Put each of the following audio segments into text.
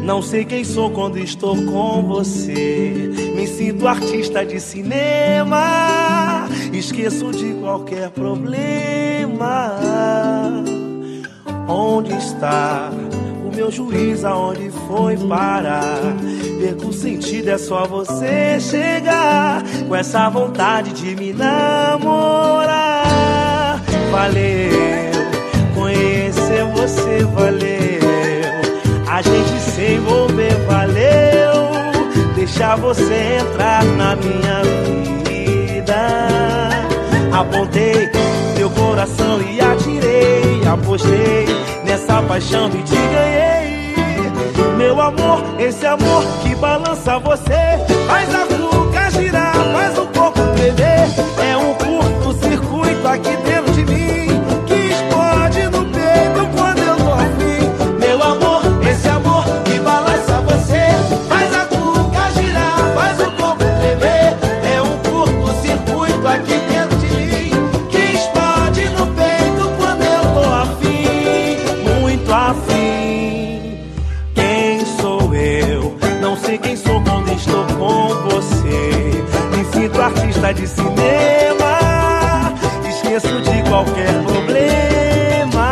Não sei quem sou quando estou com você. Me sinto artista de cinema, esqueço de qualquer problema. Onde está o meu juiz? Aonde foi parar? Perco o sentido, é só você chegar com essa vontade de me namorar. Valeu conhecer você, valeu a gente se envolver, valeu deixar você entrar na minha vida. Apontei teu coração e atirei, apostei nessa paixão e te ganhei. Meu amor, esse amor que balança você, faz a cuca girar, faz o corpo tremer. É um curto-circuito aqui dentro de mim que explode no peito quando eu tô afim. Meu amor, esse amor que balança você, faz a cuca girar, faz o corpo tremer. É um curto-circuito aqui dentro de mim que explode no peito quando eu tô afim, muito afim. Não sei quem sou quando estou com você. Me sinto artista de cinema, esqueço de qualquer problema.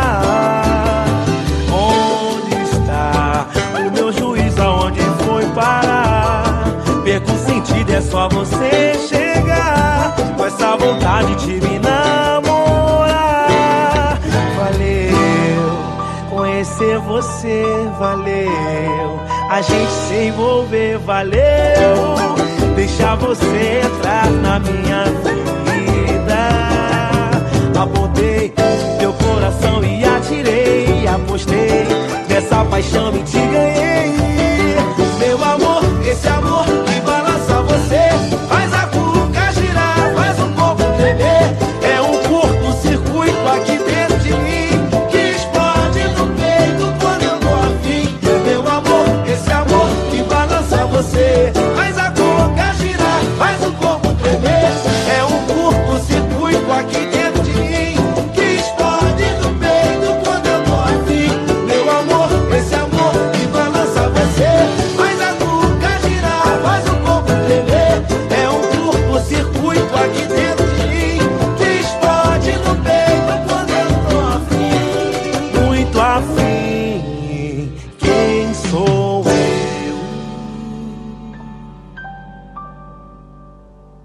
Onde está o meu juiz? Aonde foi parar? Perco o sentido, é só você chegar com essa vontade de me namorar. Valeu conhecer você, valeu a gente se envolver, valeu deixar você entrar na minha vida. Apontei teu coração e atirei, apostei nessa paixão e te ganhei. Meu amor, esse amor que balança você, faz a cuca girar, faz o corpo tremer. É um curto-circuito aqui dentro de mim que explode no peito quando eu tô afim. Meu amor, esse amor que balança você, faz a cuca girar, faz o corpo tremer. É um curto-circuito aqui dentro de mim que explode no peito quando eu tô afim. Meu amor, esse amor que balança você, faz a cuca girar, faz o corpo tremer. É um curto-circuito aqui dentro de mim que explode no peito quando eu tô afim, muito afim. Quem sou?